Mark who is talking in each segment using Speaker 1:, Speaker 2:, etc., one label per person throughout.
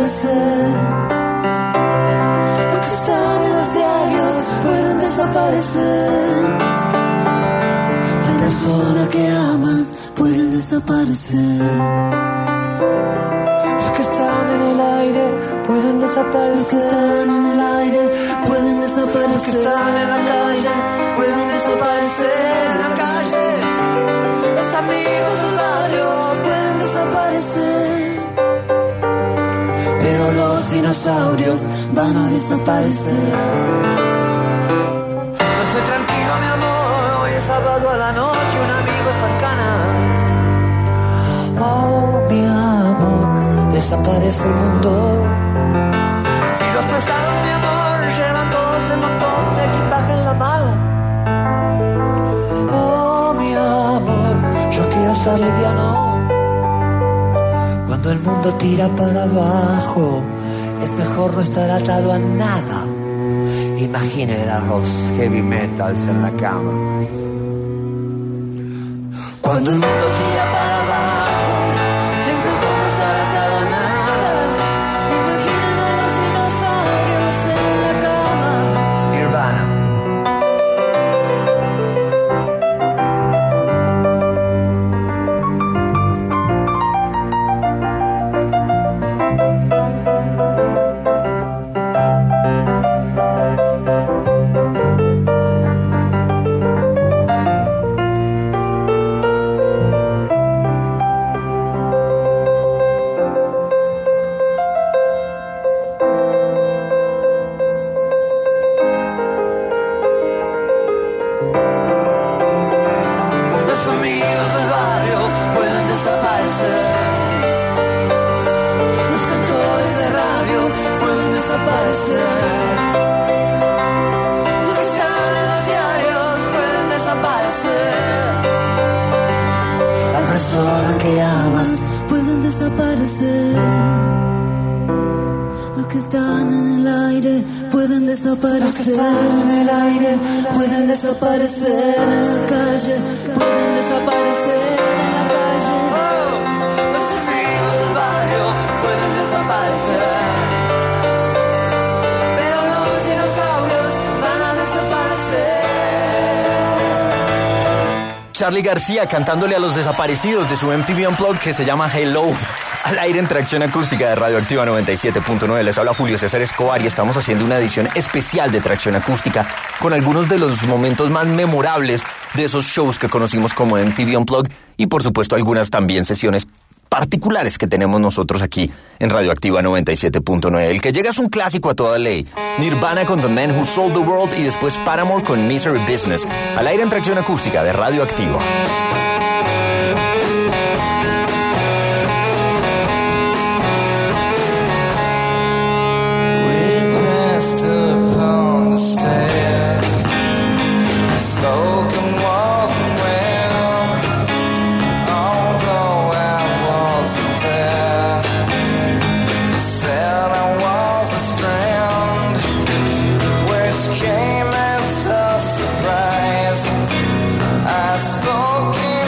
Speaker 1: desaparecer. Los que están en los diarios pueden desaparecer. La persona que amas pueden desaparecer. Los que están en el aire pueden desaparecer. Los que están en el aire pueden desaparecer. Los que están en la calle pueden desaparecer. En la calle, los amigos del barrio pueden desaparecer. Pero los dinosaurios van a desaparecer. No estoy tranquilo, mi amor. Hoy es sábado a la noche, un amigo está en Cana. Oh, mi amor, desaparece el mundo. Si los pesados, mi amor, llevan todo ese montón de equipaje en la mano. Oh, mi amor, yo quiero ser liviano. Cuando el mundo tira para abajo, es mejor no estar atado a nada. Imaginen a los heavy metals en la cama. Cuando el mundo tira para abajo, es mejor no estar atado a nada. Imaginen a los dinosaurios en la cama. Nirvana. Que amas pueden desaparecer. Los que están en el aire pueden desaparecer. Los que están en el aire pueden desaparecer. En la calle pueden desaparecer. En la calle, los amigos del barrio pueden desaparecer. Pero los dinosaurios van a desaparecer.
Speaker 2: Charly García cantándole a los desaparecidos de su MTV Unplugged que se llama Hello, al aire en Tracción Acústica de Radioactiva 97.9. Les habla Julio César Escobar y estamos haciendo una edición especial de Tracción Acústica con algunos de los momentos más memorables de esos shows que conocimos como MTV Unplugged y por supuesto algunas también sesiones particulares que tenemos nosotros aquí en Radioactiva 97.9. El que llega es un clásico a toda ley. Nirvana con The Man Who Sold the World y después Paramore con Misery Business. Al aire en Tracción Acústica de Radioactiva.
Speaker 3: Came as a surprise. I spoke in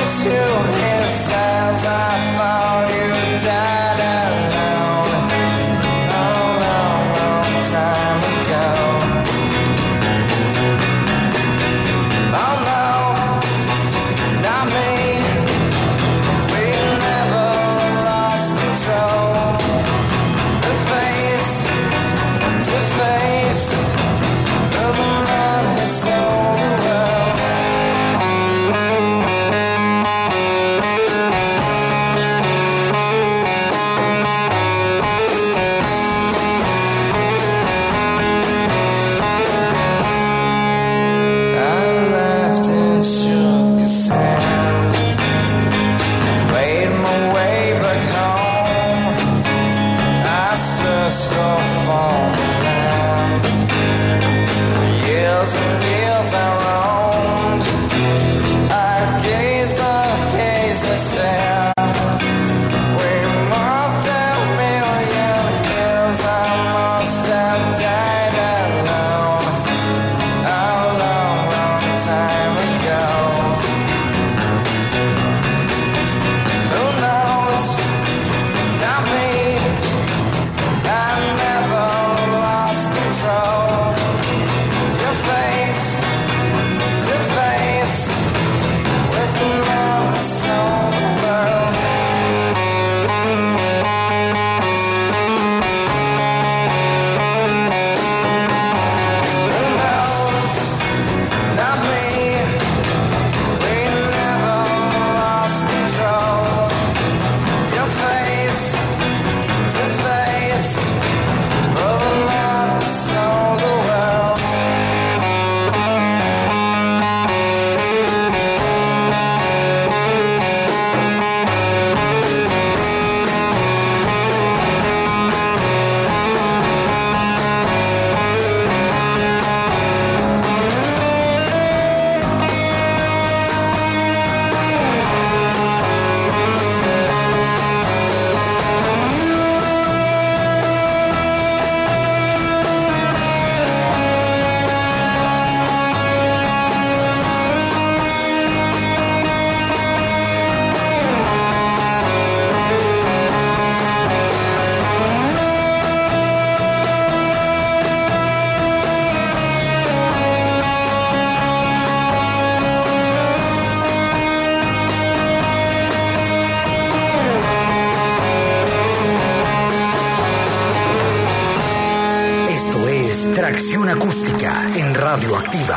Speaker 3: acústica en Radioactiva.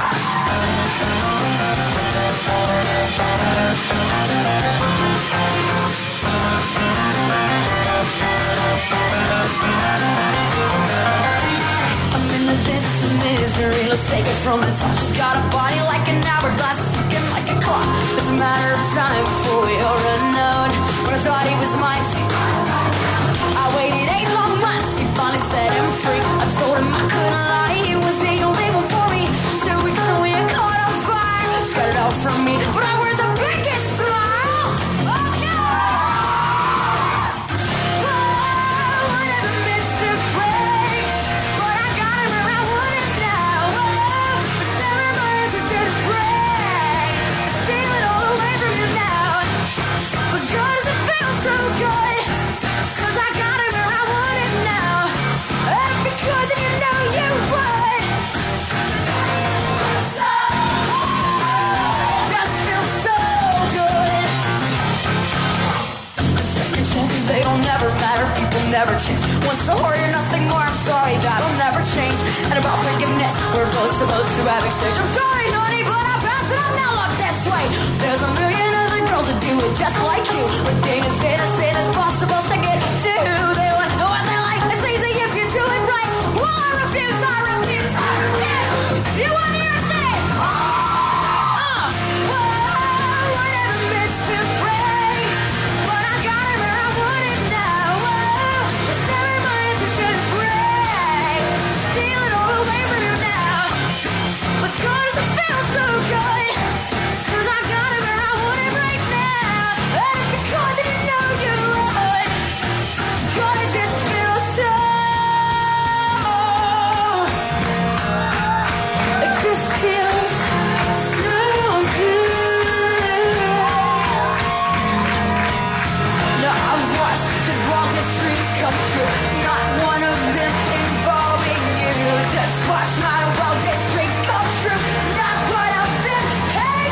Speaker 1: I'm in the business of misery, let's take it from the top. She's got a body like an hourglass, ticking like a clock. It's a matter of time before we all run out. When I thought he was mine, I waited 8 long months, she finally set him free. I told him I couldn't lie, he was the only one for me. 2 weeks and we had caught on fire, scared it all from me, but I wear the biggest smile. Oh no! Oh, I never meant to break, but I got him where I want him now. Oh, it's never mine, so should it break, steal it all away from you now. But God, does it feel so good? 'Cause I got it where I want it now. And because you know you would. Just feels so good. 'Cause second chances, they don't never matter. People never change. Once the heart, you're nothing more. I'm sorry, that'll never change. And about forgiveness, we're both supposed to have exchange. I'm sorry, honey, but I pass it on now. Look this way. There's a million other girls that do it just like you. But they as innocent as possible to get to. They want to know what they like. It's easy if you do it right. Well, I refuse, I refuse, I refuse. You want to hear say? Whoa, I never meant to break, but I got it where I want it now. Whoa, it's never mine, so should it break, steal it all away from you now. But God, does it feel so good? 'Cause I got it where I want it right now. And because you know you would. God, it just feels so. It just feels so good. Now I've watched his wildest dreams come true. Not one of them involving you. Just watch my wildest dreams come true. Not one of them. Hey,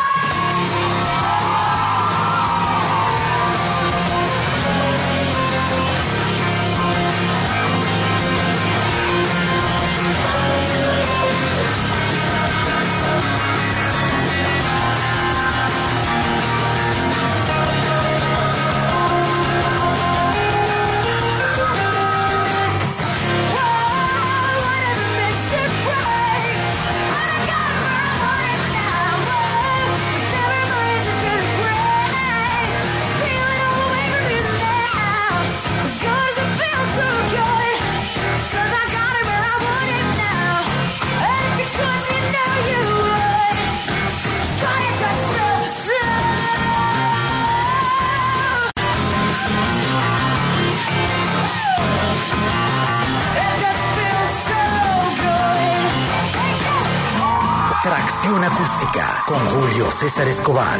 Speaker 3: Tracción acústica con Julio César Escobar.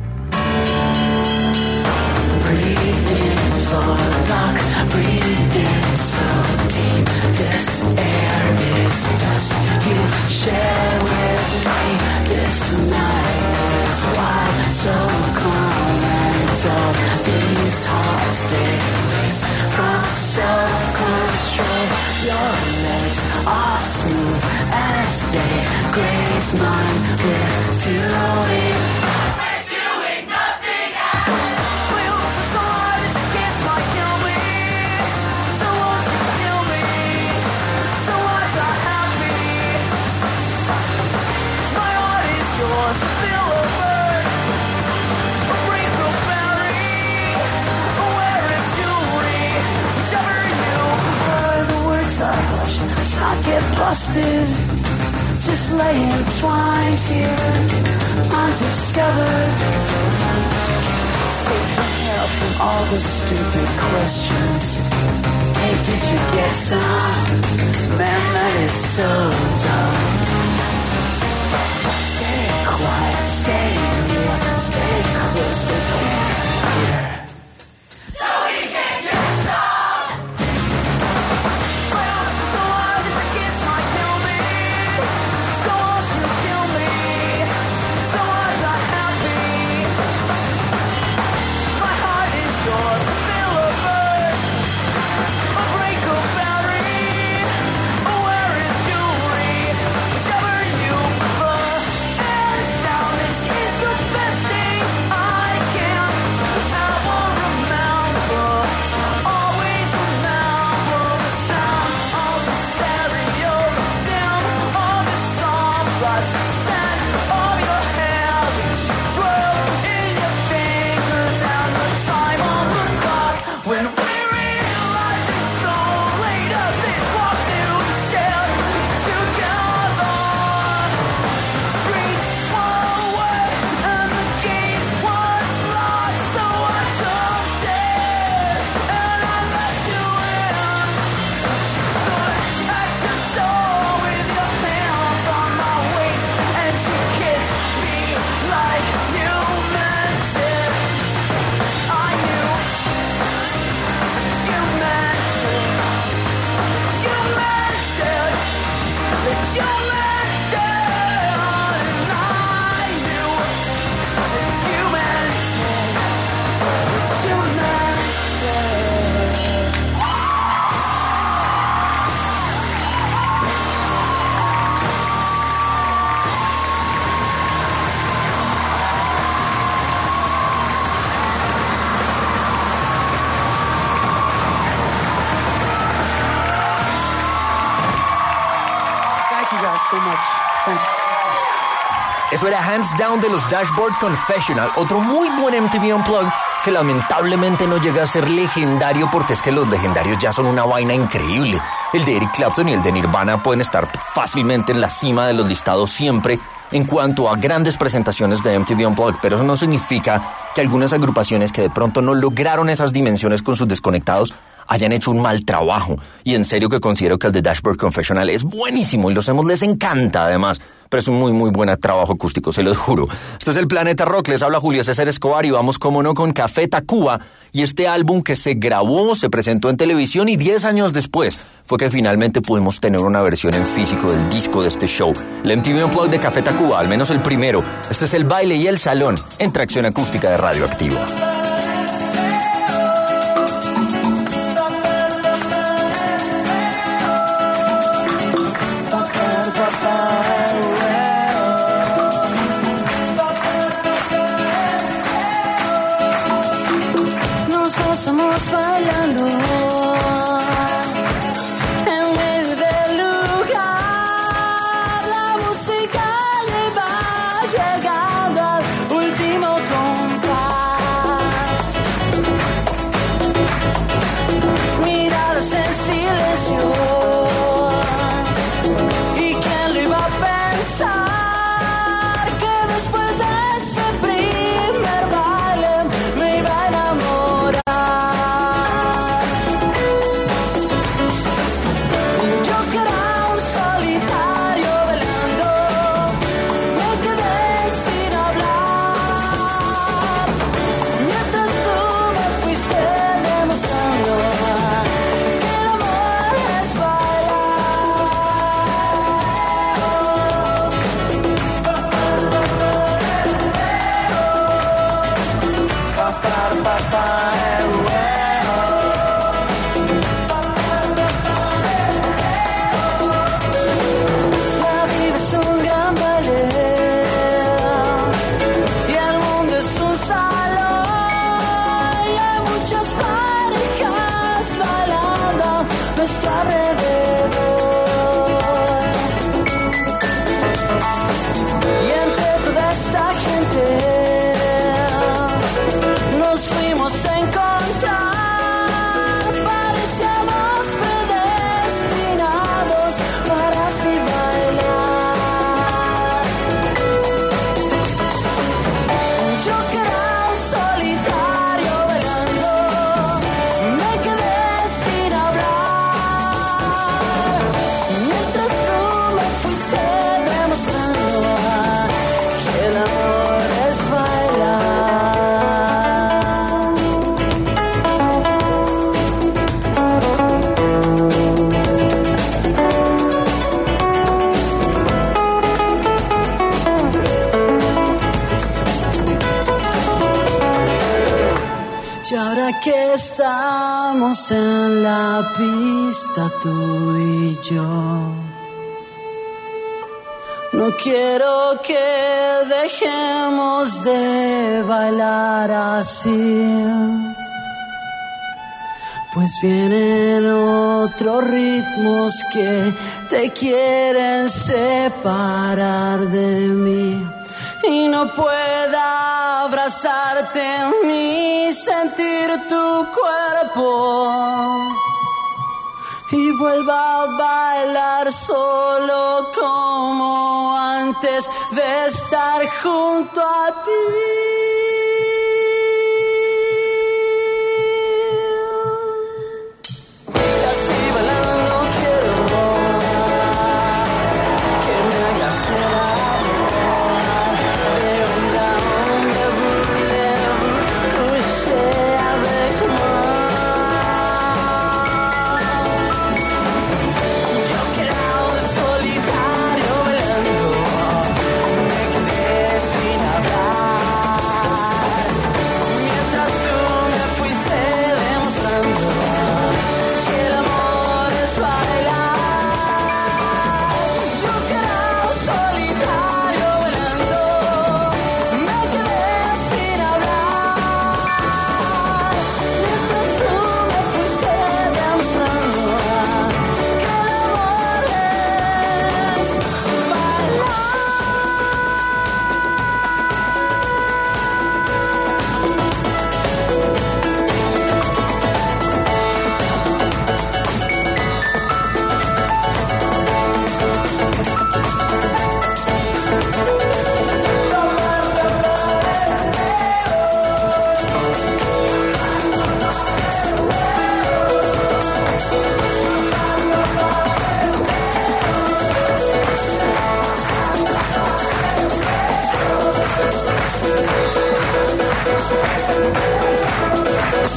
Speaker 1: Busted, just lay entwined here, undiscovered. Safe from hell from all the stupid questions. Hey, did you get some? Man, that is so dumb. Stay quiet, stay near, stay close to here. So we can get some. Well, so what if the kids might kill me? So won't you kill me? So was I happy? My heart is yours, still a bird. A break of battery. Where is jewelry?
Speaker 2: Eso era Hands Down de los Dashboard Confessional, otro muy buen MTV Unplugged que lamentablemente no llega a ser legendario porque es que los legendarios ya son una vaina increíble. El de Eric Clapton y el de Nirvana pueden estar fácilmente en la cima de los listados siempre en cuanto a grandes presentaciones de MTV Unplugged, pero eso no significa que algunas agrupaciones que de pronto no lograron esas dimensiones con sus desconectados hayan hecho un mal trabajo. Y en serio que considero que el de Dashboard Confessional es buenísimo y los emos les encanta además, pero es un muy muy buen trabajo acústico, se los juro. Esto es el Planeta Rock, les habla Julio César Escobar y vamos como no con Café Tacuba y este álbum que se grabó, se presentó en televisión y 10 años después fue que finalmente pudimos tener una versión en físico del disco de este show. El MTV Unplugged de Café Tacuba, al menos el primero. Este es el baile y el salón en tracción acústica de Radioactiva.
Speaker 1: Estamos bailando en medio del lugar. La música va llegando al último compás. Miradas en silencio. ¿Y quién lo iba a pensar? Que después de este primer baile me iba a enamorar. Y ahora que estamos en la pista tú y yo, no quiero que dejemos de bailar así, pues vienen otros ritmos que te quieren separar de mí. Y no pueda abrazarte ni sentir tu cuerpo. Y vuelva a bailar solo como antes de estar junto a ti.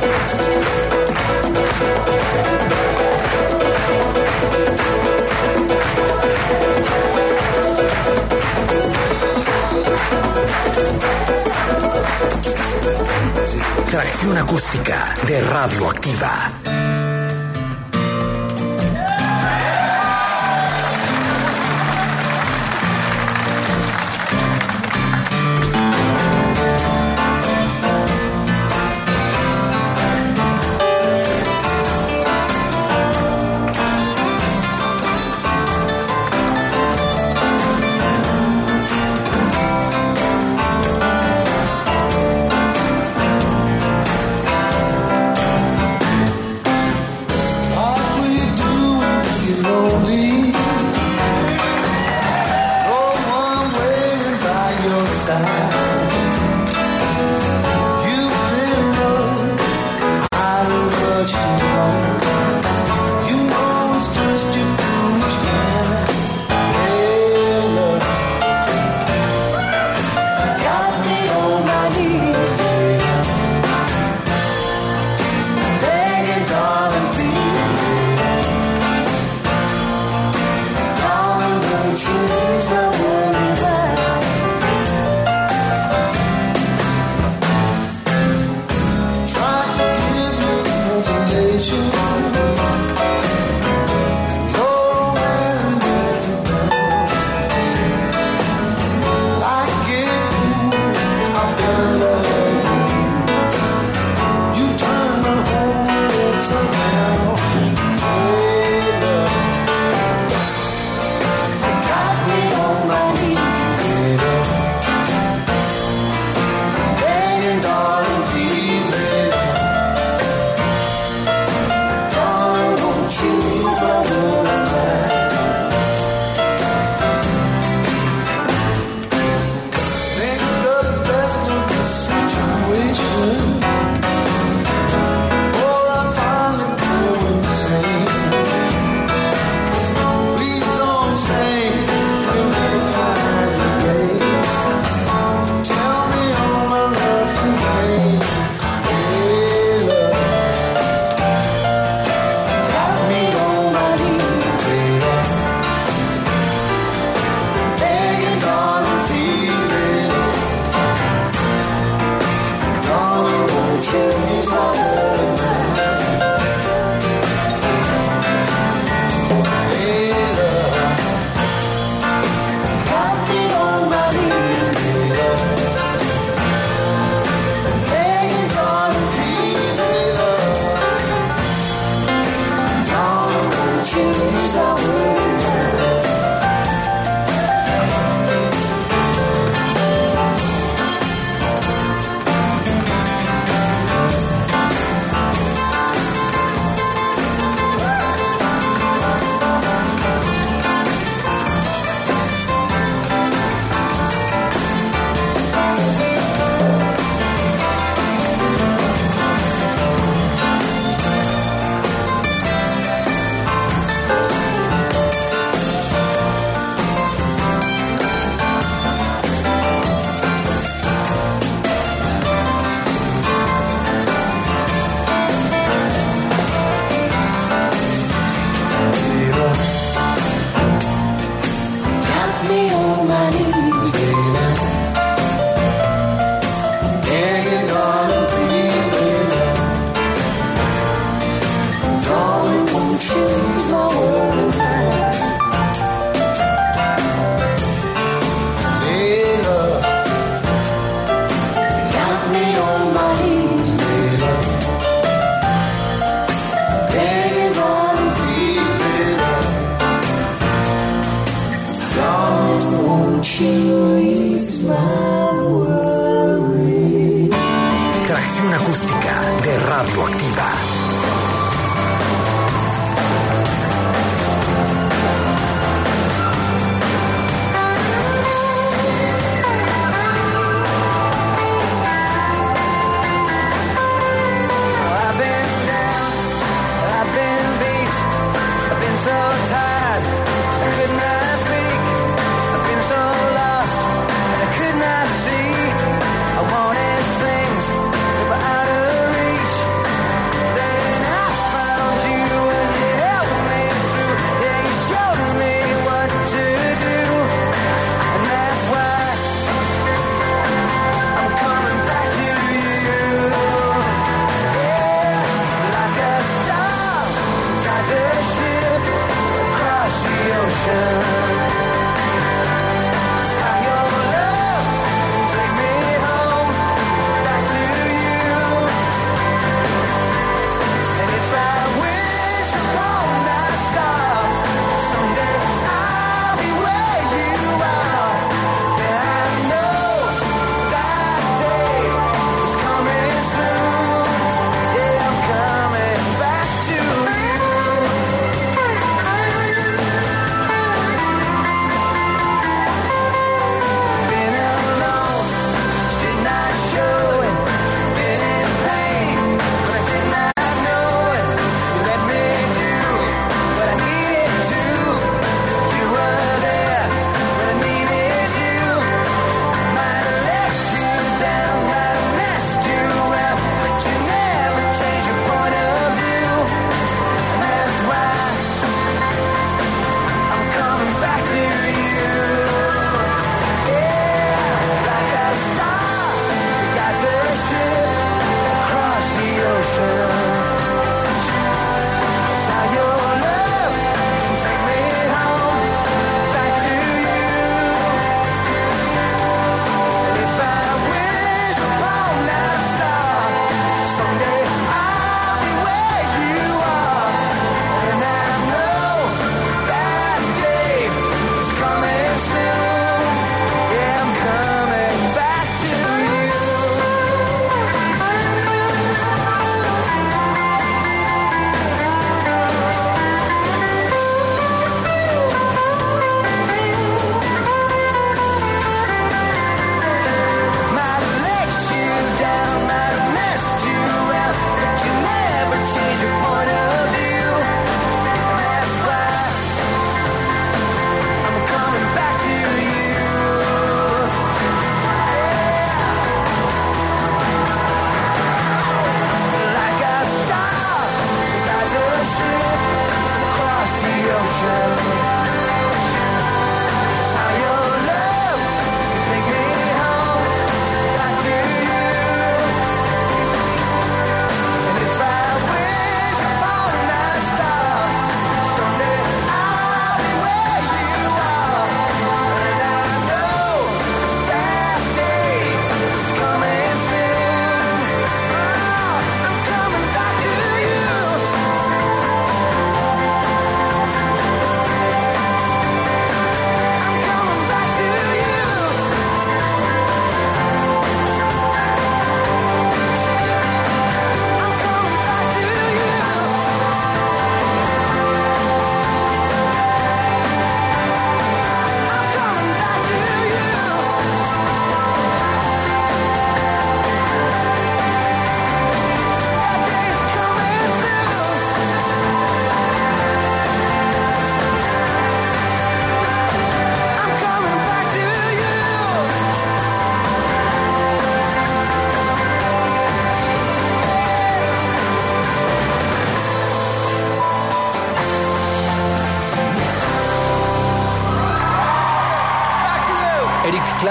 Speaker 3: Tracción acústica de Radioactiva. Tracción acústica de Radioactiva.
Speaker 4: I wanted things that were out of reach.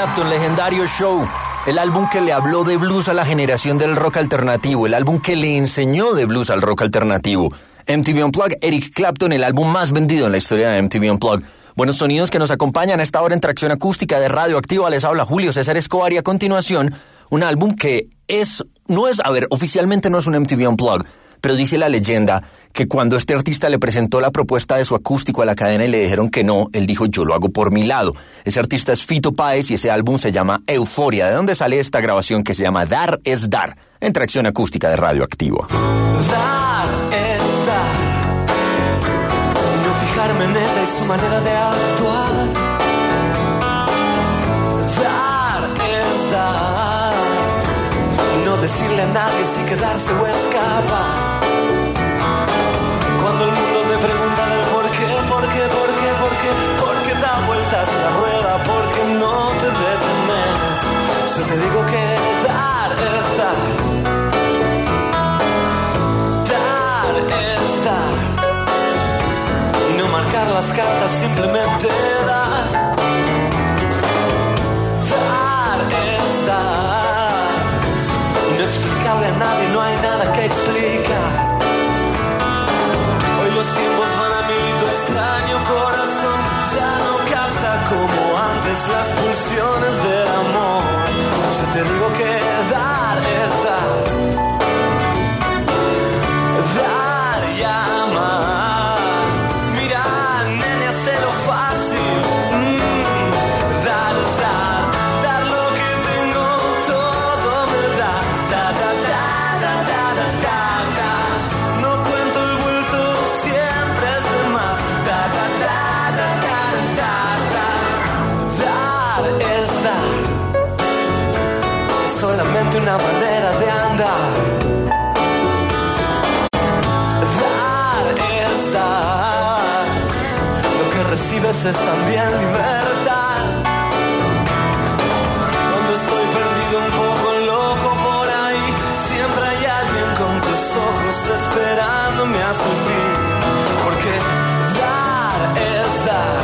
Speaker 2: Clapton, legendario Show. El álbum que le habló de blues a la generación del rock alternativo, el álbum que le enseñó de blues al rock alternativo. MTV Unplugged, Eric Clapton, el álbum más vendido en la historia de MTV Unplugged. Buenos sonidos que nos acompañan a esta hora en Tracción Acústica de Radio Activa. Les habla Julio César Escobar y a continuación un álbum que oficialmente no es un MTV Unplugged, pero dice la leyenda que cuando este artista le presentó la propuesta de su acústico a la cadena y le dijeron que no, él dijo: yo lo hago por mi lado. Ese artista es Fito Páez y ese álbum se llama Euforia, de donde sale esta grabación que se llama Dar es Dar, en Tracción Acústica de Radio Activa.
Speaker 4: Dar es dar, y no fijarme en ella y su manera de actuar. Dar es dar, y no decirle a nadie si quedarse o escapar. Cuando el mundo me pregunta el por qué da vueltas la rueda, porque no te detenes, yo te digo que dar es dar. Dar es dar, y no marcar las cartas, simplemente dar. Dar es dar, y no explicarle a nadie, no hay nada que explicar. Los tiempos van a mil y tu extraño corazón ya no capta como antes las pulsiones del amor. Yo te digo que dar es dar. Dar y amar. Mira, nene, hazlo fácil. Dar es dar. Dar lo que tengo, todo me da. Da, da, da, da, da, da, da, da. No cuento el vuelto, siempre es de más. Da, da, da, da, da, da, da. Dar es dar. Es solamente una manera de andar. Dar es dar. Lo que recibes es también libertad. Cuando estoy perdido, un poco loco por ahí, siempre hay alguien con tus ojos esperándome hasta el fin. Porque dar es dar.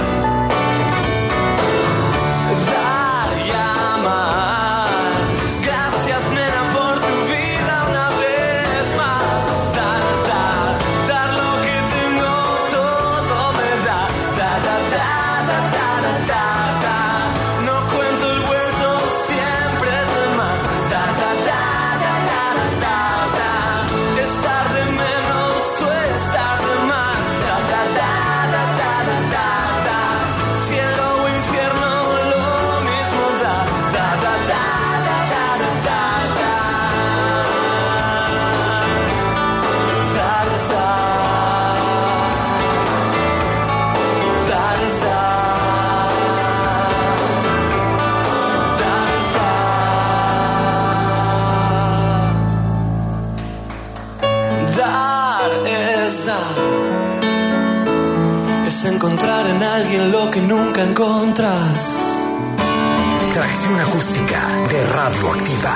Speaker 4: Dar y amar. Gracias, nena, por tu vida una vez más. Dar es dar. Dar lo que tengo, todo me da. Da, da, da, da, da, da, da, da. No cuento el vuelto, siempre es de más. Da, da, da, da, da, da, da, da. Estar de menos o estar de más. Da, da, da, da, da, da, da, da. Cielo o infierno, lo mismo da. Da, da, da, da, da, da, da, da. Dar es dar. Dar es dar. Dar es dar. Dar es dar. Es encontrar en alguien lo que nunca encontras.
Speaker 3: Tracción Acústica de Radio Activa.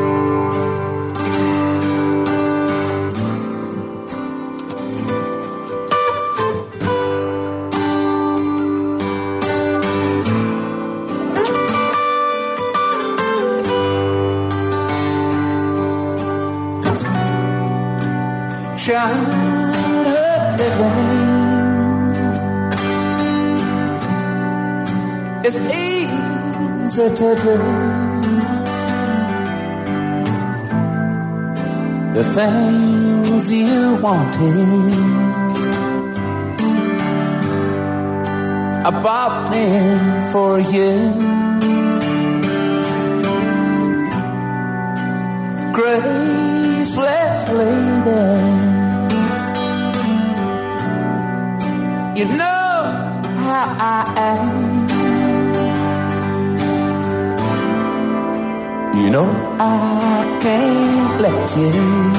Speaker 1: Childhood living is easy to do. The things you wanted, I bought them for you. Graceless lady, you know how I am. You know I can't let you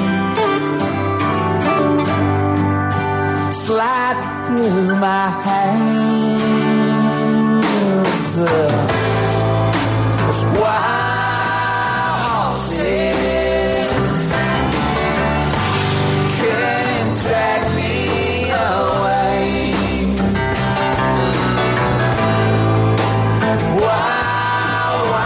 Speaker 1: slide through my hands. 'Cause wild horses can't drag me away. Wild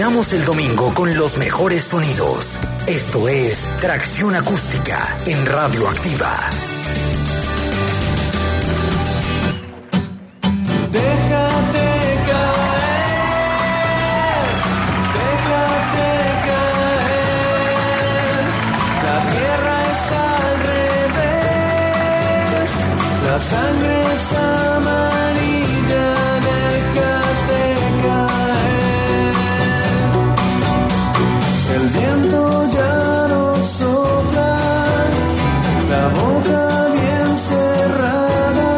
Speaker 3: Llenamos el domingo con los mejores sonidos. Esto es Tracción Acústica en Radioactiva.
Speaker 4: Déjate caer, la tierra está al revés, la sangre es amarilla, déjate caer, el viento ya no sopla, la boca bien cerrada,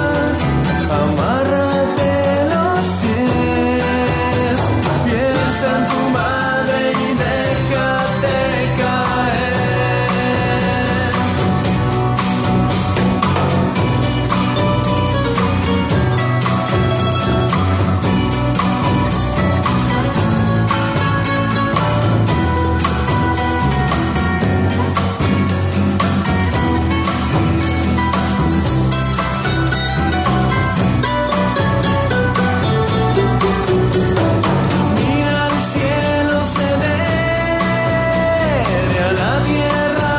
Speaker 4: amárrate los pies, piensa en tu madre y déjate caer. Mira al cielo, se debe a la tierra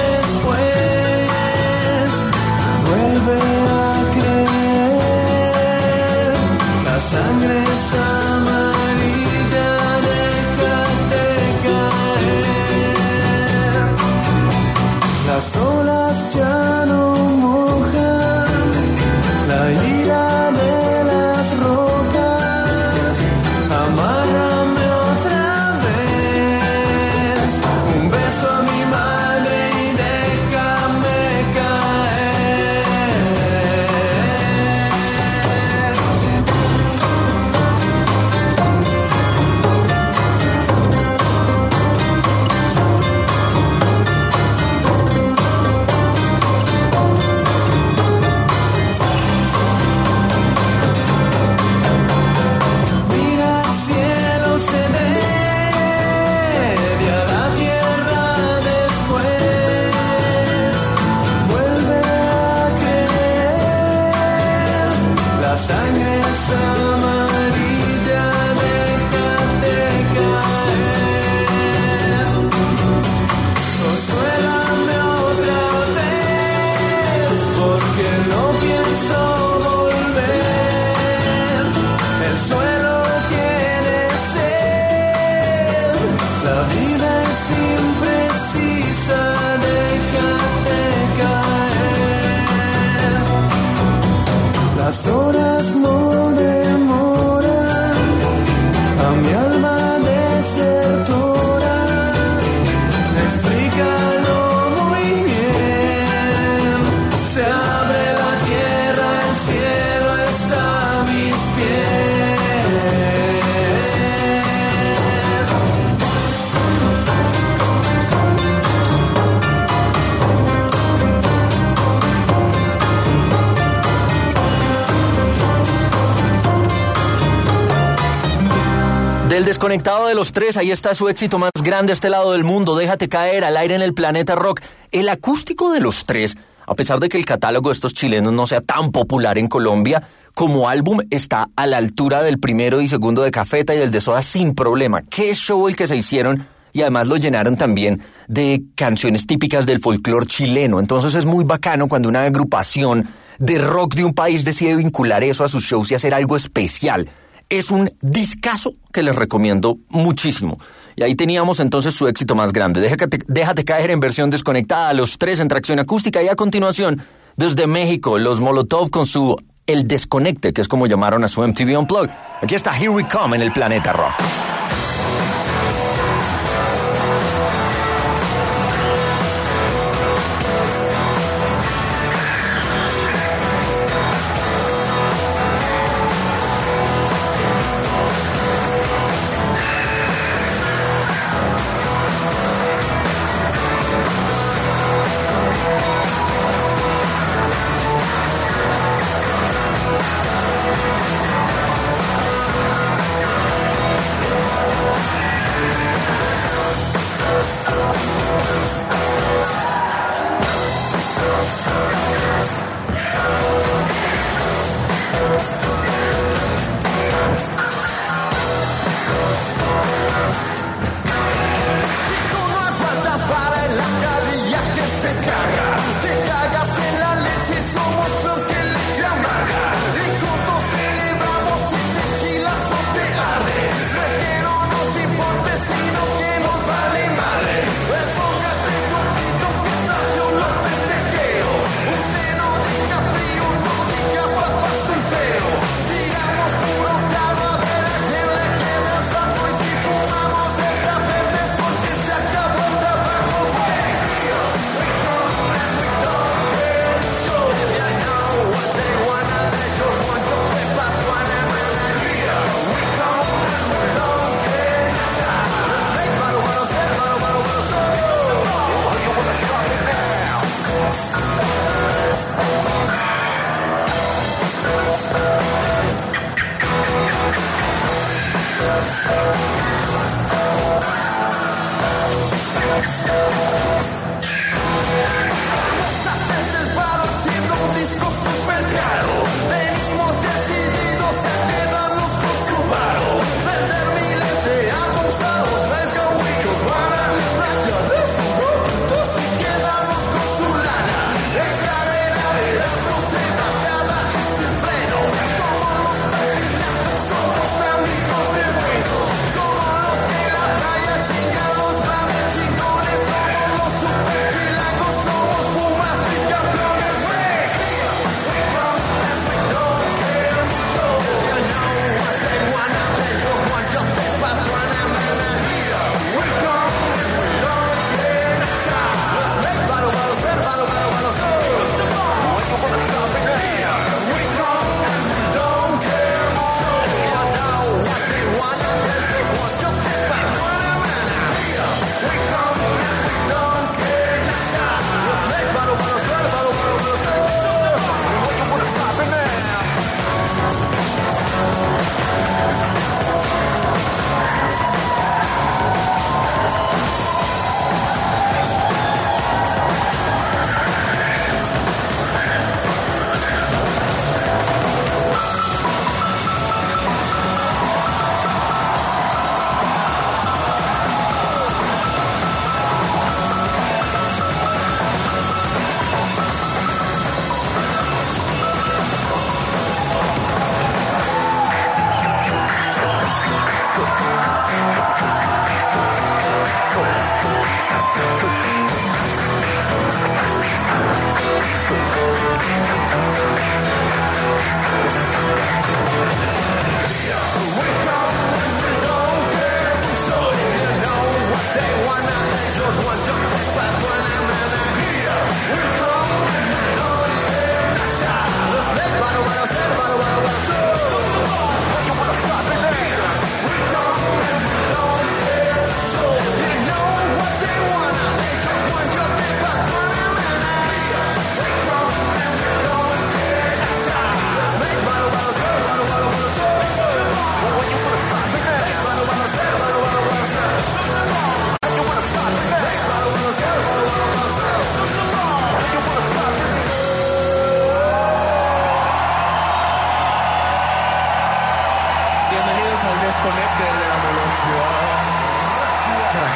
Speaker 4: después, vuelve a creer, la sangre es amarilla, déjate caer, las olas ya no mojan, la ira de las rocas, amárrame otra vez, un beso a mi madre y déjame caer. Mira al cielo, se debe a la tierra después, vuelve a creer, la sangre es amarilla, déjate caer, consuélame otra vez, porque no pienso volver, el suelo tiene sed, la vida es imprecisa, déjate caer, las horas no demoran, a mi alma desertora, explícalo muy bien, se abre la tierra, el cielo está a mis pies.
Speaker 2: Del desconectado de los tres, ahí está su éxito más grande a este lado del mundo, Déjate caer, al aire en el Planeta Rock. El acústico de los tres, a pesar de que el catálogo de estos chilenos no sea tan popular en Colombia, como álbum está a la altura del primero y segundo de Cafeta y del de Soda sin problema. Qué show el que se hicieron, y además lo llenaron también de canciones típicas del folclore chileno. Entonces es muy bacano cuando una agrupación de rock de un país decide vincular eso a sus shows y hacer algo especial. Es un discazo que les recomiendo muchísimo. Y ahí teníamos entonces su éxito más grande. Déjate caer en versión desconectada, a los tres en Tracción Acústica. Y a continuación, desde México, los Molotov con su El Desconecte, que es como llamaron a su MTV Unplugged. Aquí está Here We Come en el Planeta Rock.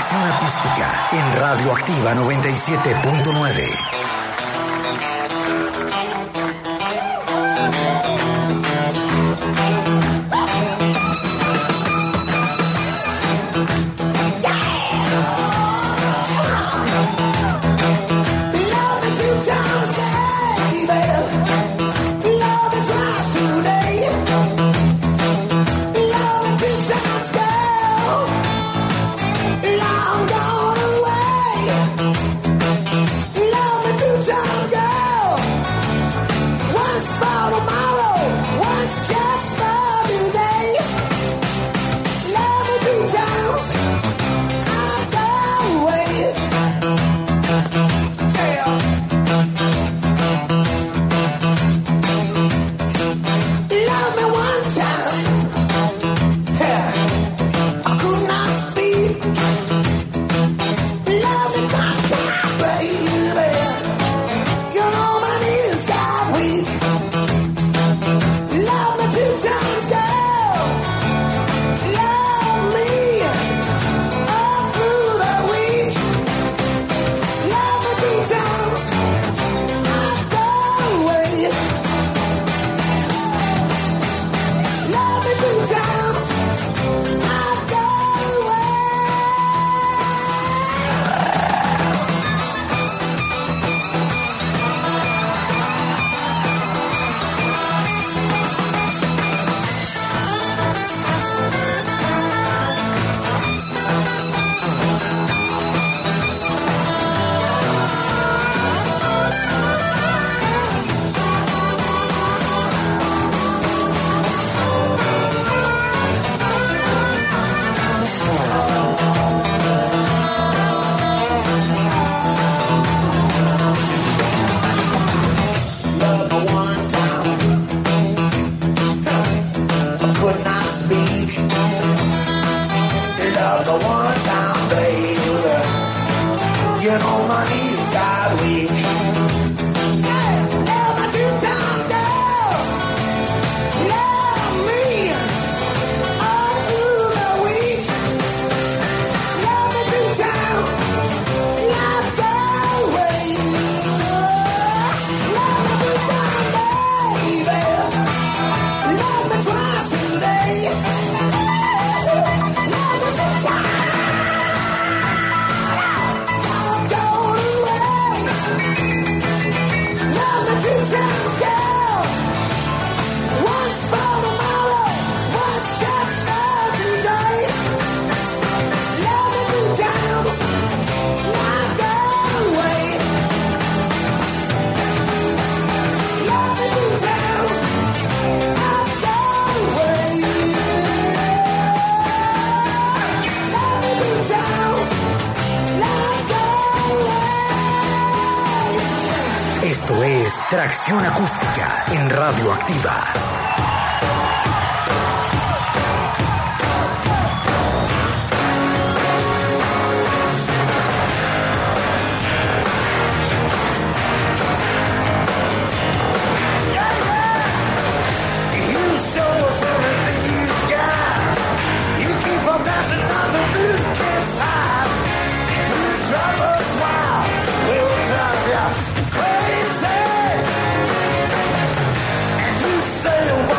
Speaker 3: Tracción Acústica en Radioactiva 97.9. Esto es Tracción Acústica en Radioactiva.
Speaker 4: Crazy, and you say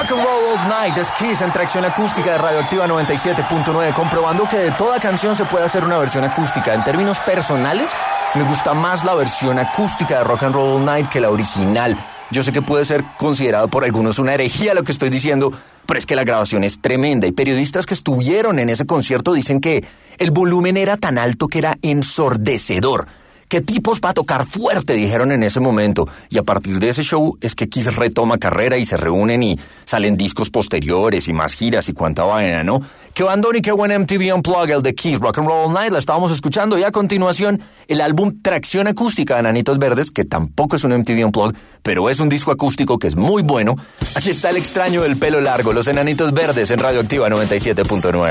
Speaker 2: Rock and Roll All Night es Kiss en tracción acústica de Radioactiva 97.9, comprobando que de toda canción se puede hacer una versión acústica. En términos personales, me gusta más la versión acústica de Rock and Roll All Night que la original. Yo sé que puede ser considerado por algunos una herejía lo que estoy diciendo, pero es que la grabación es tremenda y periodistas que estuvieron en ese concierto dicen que el volumen era tan alto que era ensordecedor. ¿Qué tipos para tocar fuerte? Dijeron en ese momento. Y a partir de ese show es que Kiss retoma carrera y se reúnen y salen discos posteriores y más giras y cuánta vaina, ¿no? Qué bandón y qué buen MTV Unplugged, el de Kiss, Rock and Roll All Night. La estábamos escuchando y a continuación el álbum Tracción Acústica de Enanitos Verdes, que tampoco es un MTV Unplugged, pero es un disco acústico que es muy bueno. Aquí está el extraño del pelo largo, los Enanitos Verdes en Radioactiva 97.9.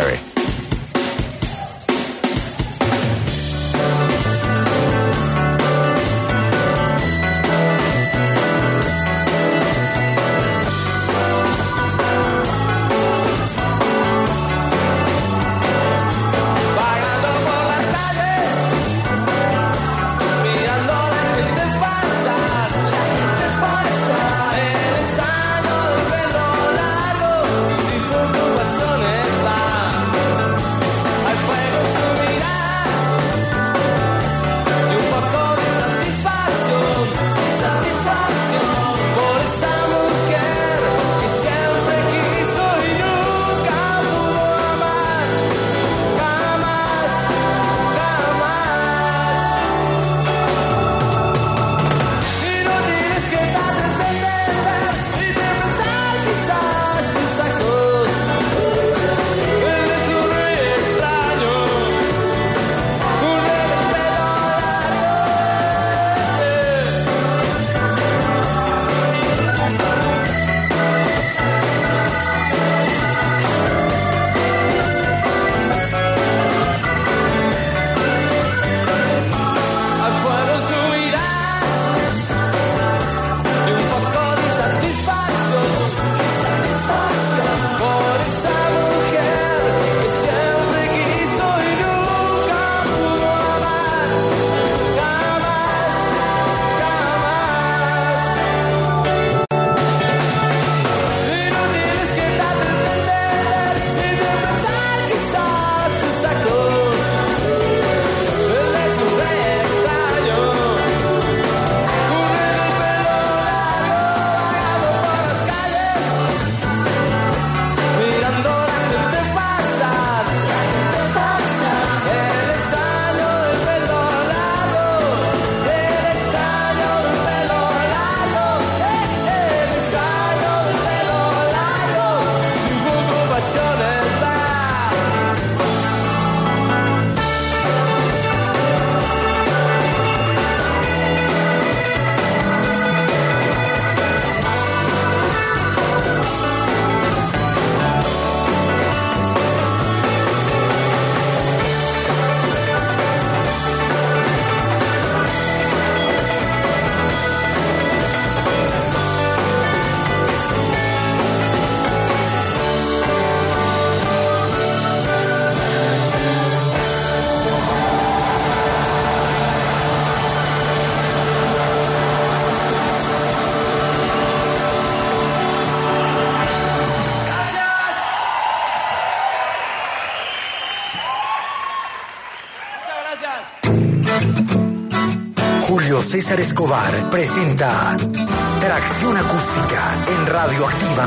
Speaker 3: Julio César Escobar presenta Tracción Acústica en Radioactiva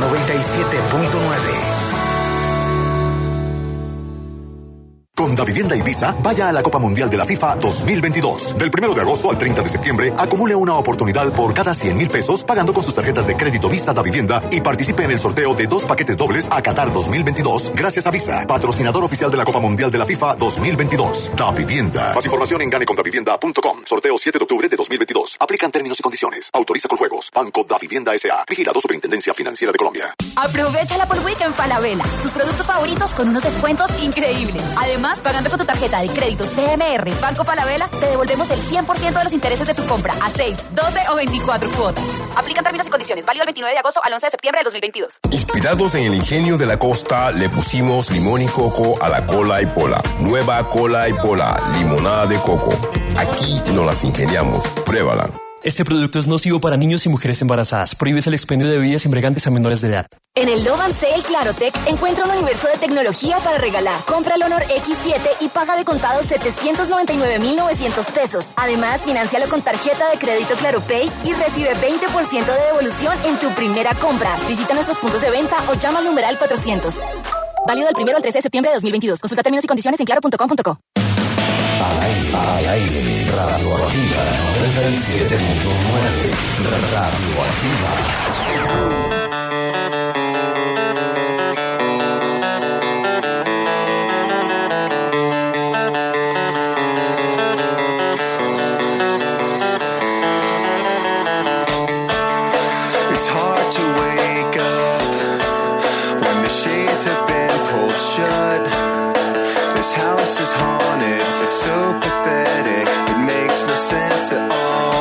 Speaker 3: 97.9.
Speaker 5: Con Davivienda Ibiza, vaya a la Copa Mundial de la FIFA 2022. Del 1 de agosto al 30 de septiembre, acumule una oportunidad por cada 100,000 pesos pagando con sus tarjetas de crédito Visa Davivienda y participe en el sorteo de 2 paquetes dobles a Qatar 2022 gracias a Visa, patrocinador oficial de la Copa Mundial de la FIFA 2022. Davivienda. Más información en ganecondavivienda.com. Sorteo 7 de octubre de 2022. Aplican términos y condiciones. Autoriza con juegos. Banco Davivienda S.A. Vigilado Superintendencia Financiera de Colombia.
Speaker 6: Aprovechala por Week en Falabella. Tus productos favoritos con unos descuentos increíbles. Además, pagando con tu tarjeta de crédito CMR Banco Falabella, te devolvemos el 100% de los intereses de tu compra a 6, 12 o 24 cuotas. Aplican términos y condiciones. Válido del 29 de agosto al 11 de septiembre del 2022.
Speaker 7: Inspirados en el ingenio de la costa, le pusimos limón y coco a la cola y pola. Nueva cola y pola, limonada de coco. Aquí nos las ingeniamos. Pruébala.
Speaker 8: Este producto es nocivo para niños y mujeres embarazadas. Prohíbes el expendio de bebidas embriagantes a menores de edad.
Speaker 6: En el Love and Sale Clarotech encuentra un universo de tecnología para regalar. Compra el Honor X7 y paga de contado 799,900 pesos. Además, financialo con tarjeta de crédito ClaroPay y recibe 20% de devolución en tu primera compra. Visita nuestros puntos de venta o llama al numeral 400. Válido del 1 al 13 de septiembre de 2022. Consulta términos y condiciones en claro.com.co.
Speaker 3: Al aire, Radioactiva 97.9, Radioactiva.
Speaker 9: House is haunted, it's so pathetic, it makes no sense at all.